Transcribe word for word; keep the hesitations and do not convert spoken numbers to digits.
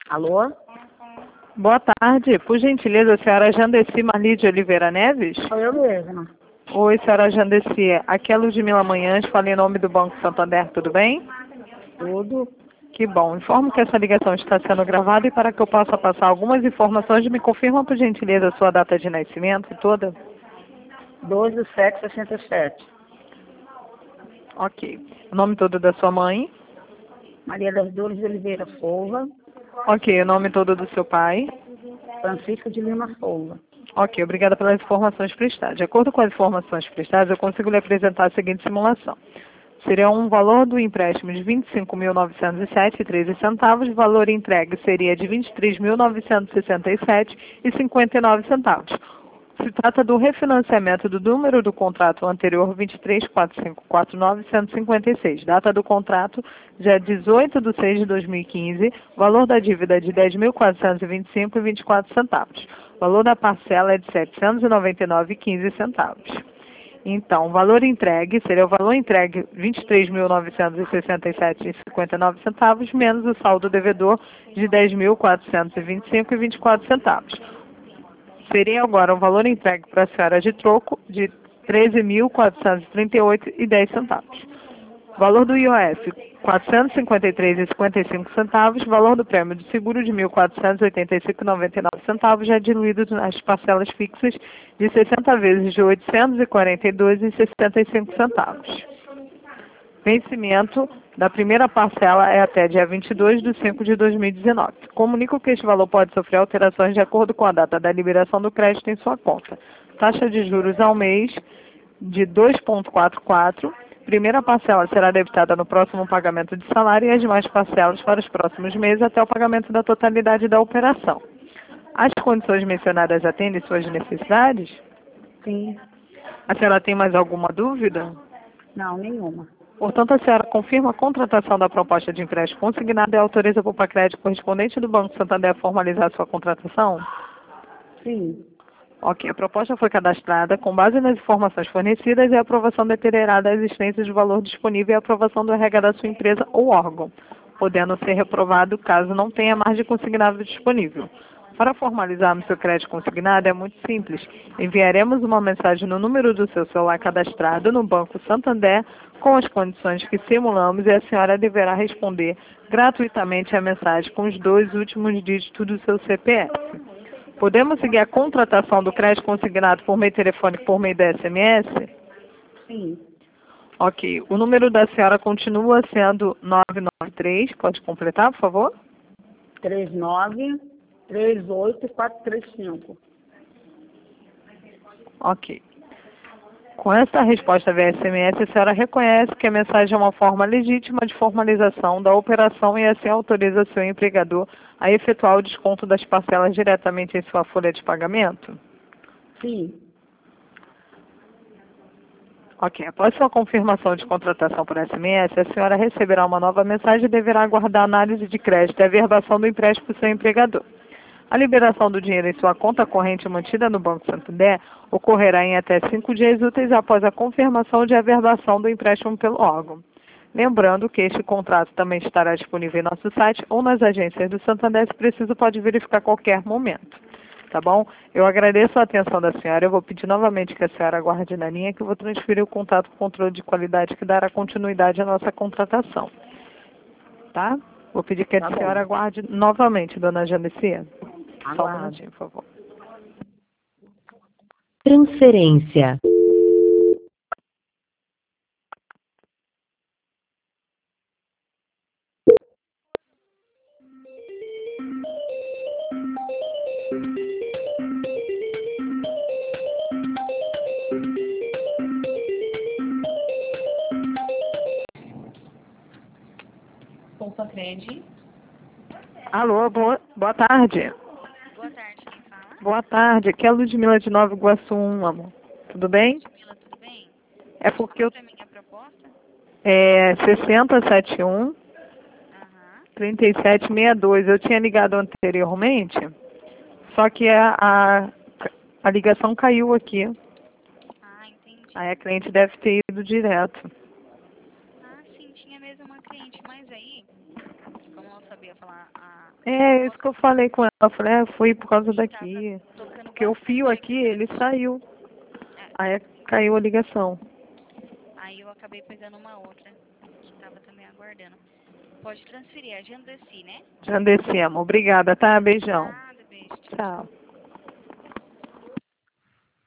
Alô? Boa tarde. Por gentileza, a senhora Jandeci Marli de Oliveira Neves? Sou eu mesma. Oi, senhora Jandeci. Aqui é Ludmila Manhães, falo em nome do Banco Santander, tudo bem? Tudo. Que bom. Informo que essa ligação está sendo gravada e para que eu possa passar algumas informações, me confirma, por gentileza, a sua data de nascimento toda? doze de sete de sessenta e sete. Ok. O nome todo da sua mãe? Maria das Dores de Oliveira Souza. Ok. O nome todo do seu pai? Francisco de Lima Souza. Ok, obrigada pelas informações prestadas. De acordo com as informações prestadas, eu consigo lhe apresentar a seguinte simulação. Seria um valor do empréstimo de vinte e cinco mil novecentos e sete reais e treze centavos, o valor entregue seria de vinte e três mil novecentos e sessenta e sete reais e cinquenta e nove centavos. Se trata do refinanciamento do número do contrato anterior vinte e três mil quatrocentos e quarenta e nove reais cento e cinquenta e seis. Data do contrato, dia dezoito de seis de dois mil e quinze. Valor da dívida de dez mil quatrocentos e vinte e cinco reais e vinte e quatro centavos. Valor da parcela é de setecentos e noventa e nove reais e quinze centavos. Então, o valor entregue seria o valor entregue vinte e três mil novecentos e sessenta e sete reais e cinquenta e nove centavos menos o saldo devedor de dez mil quatrocentos e vinte e cinco reais e vinte e quatro centavos. Seria agora o valor entregue para a senhora de troco de treze mil quatrocentos e trinta e oito reais e dez centavos. Valor do I O F, quatrocentos e cinquenta e três reais e cinquenta e cinco centavos. Valor do prêmio de seguro de mil quatrocentos e oitenta e cinco reais e noventa e nove centavos, já diluído nas parcelas fixas de sessenta vezes de oitocentos e quarenta e dois reais e sessenta e cinco centavos. Vencimento da primeira parcela é até dia vinte e dois de cinco de dois mil e dezenove. Comunico que este valor pode sofrer alterações de acordo com a data da liberação do crédito em sua conta. Taxa de juros ao mês de dois vírgula quarenta e quatro. Primeira parcela será debitada no próximo pagamento de salário e as demais parcelas para os próximos meses até o pagamento da totalidade da operação. As condições mencionadas atendem suas necessidades? Sim. A senhora tem mais alguma dúvida? Não, nenhuma. Portanto, a senhora confirma a contratação da proposta de empréstimo consignado e autoriza o crédito correspondente do Banco Santander a formalizar sua contratação? Sim. Ok, a proposta foi cadastrada com base nas informações fornecidas e a aprovação determinará a existência de valor disponível e a aprovação do R H da sua empresa ou órgão, podendo ser reprovado caso não tenha margem consignado disponível. Para formalizarmos seu crédito consignado é muito simples. Enviaremos uma mensagem no número do seu celular cadastrado no Banco Santander com as condições que simulamos e a senhora deverá responder gratuitamente a mensagem com os dois últimos dígitos do seu C P F. Podemos seguir a contratação do crédito consignado por meio telefônico por meio da S M S? Sim. Ok. O número da senhora continua sendo nove nove três. Pode completar, por favor? três nove três oito quatro três cinco. Ok. Com essa resposta via S M S, a senhora reconhece que a mensagem é uma forma legítima de formalização da operação e assim autoriza seu empregador a efetuar o desconto das parcelas diretamente em sua folha de pagamento? Sim. Ok. Após sua confirmação de contratação por S M S, a senhora receberá uma nova mensagem e deverá aguardar a análise de crédito e a averbação do empréstimo do seu empregador. A liberação do dinheiro em sua conta corrente mantida no Banco Santander ocorrerá em até cinco dias úteis após a confirmação de averbação do empréstimo pelo órgão. Lembrando que este contrato também estará disponível em nosso site ou nas agências do Santander, se preciso pode verificar a qualquer momento. Tá bom? Eu agradeço a atenção da senhora. Eu vou pedir novamente que a senhora aguarde na linha, que eu vou transferir o contato com o controle de qualidade que dará continuidade à nossa contratação. Tá? Vou pedir que a Tá bom. senhora aguarde novamente, dona Janicia. Só um Aguardo. minutinho, por favor. Transferência. Pousacred. Alô, boa, boa tarde. Boa tarde, quem fala? Boa tarde. Aqui é a Ludmila de Nova Iguaçu um, amor. Tudo bem? Ludmila, tudo bem? É Pode porque falar eu... pra mim a proposta? É sessenta setenta e um, Aham. trinta e sete sessenta e dois. Eu tinha ligado anteriormente, só que a, a, a ligação caiu aqui. Ah, entendi. Aí a cliente deve ter ido direto. Ah, sim, tinha mesmo uma cliente, mas aí, como eu não sabia falar a, É, isso que eu falei com ela. Eu falei, é, foi por causa E daqui. tava tocando Porque o fio bastante aqui, ele saiu. É, Aí caiu a ligação. aí eu acabei pegando uma outra que tava também aguardando. Pode transferir, a Jandeci, né? Já descemos. Obrigada, tá? Beijão. Nada, beijo. Tchau, tchau. Tchau.